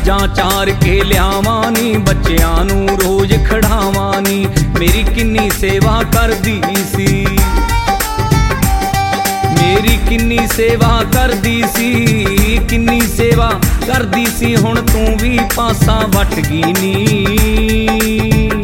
मੱਝਾਂ ਚਾਰ ਕੇ ਲਿਆਵਾਂ ਨੀ, ਬੱਚਿਆਂ ਨੂੰ ਰੋਜ਼ ਖੜਾਵਾਂ ਨੀ। ਮੇਰੀ ਕਿੰਨੀ ਸੇਵਾ ਕਰਦੀ ਸੀ, मेरी किन्नी सेवा करदी सी, किन्नी सेवा करदी सी। हुण तू भी पासा वट गई नी।